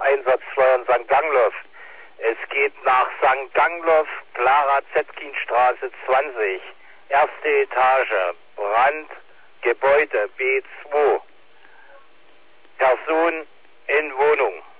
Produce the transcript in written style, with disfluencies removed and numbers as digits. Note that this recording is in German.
Einsatzsteuer in St. Gangloff. Es geht nach St. Gangloff, Clara Zetkinstraße 20, erste Etage, Brand, Gebäude B2. Person in Wohnung.